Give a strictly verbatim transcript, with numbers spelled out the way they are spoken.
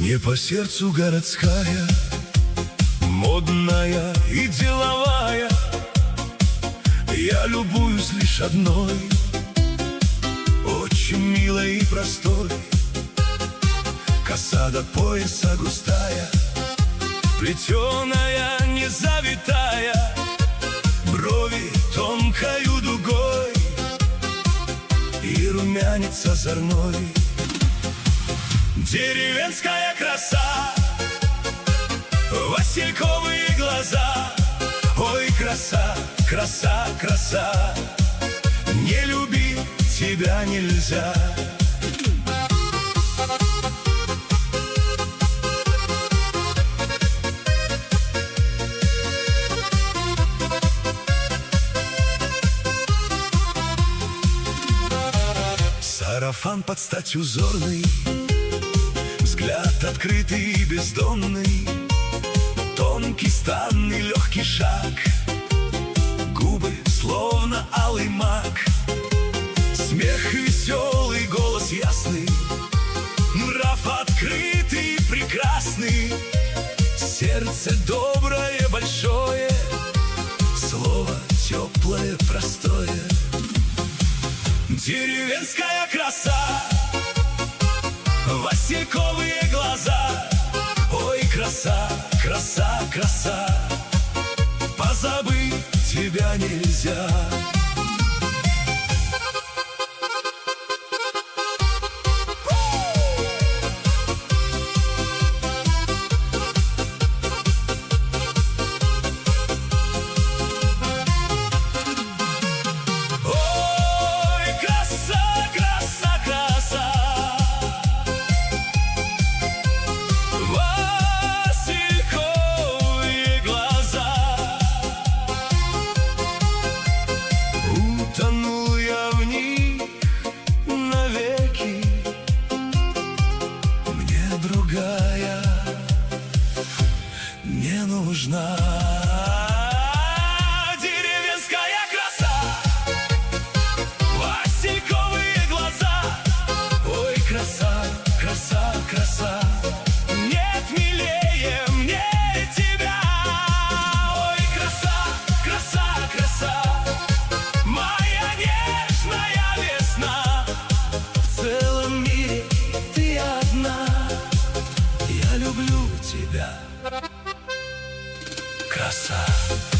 Не по сердцу городская, модная и деловая. Я любуюсь лишь одной, очень милой и простой. Коса до пояса густая, плетеная, не завитая, брови тонкою дугой и румянец озорной. Деревенская краса, васильковые глаза. Ой, краса, краса, краса, не любить тебя нельзя. Сарафан под стать узорный, взгляд открытый и бездонный, тонкий стан и легкий шаг, губы словно алый мак, смех веселый, голос ясный, нрав открытый и прекрасный, сердце доброе, большое, слово теплое, простое. Деревенская краса, васильковые глаза. Ой, краса, краса, краса, позабыть тебя нельзя. Утонул я в них навеки, мне другая не нужна. Деревенская краса, васильковые глаза. Ой, краса, краса, краса, нет милее мне тебя. Ой, краса, краса, краса, люблю тебя, краса.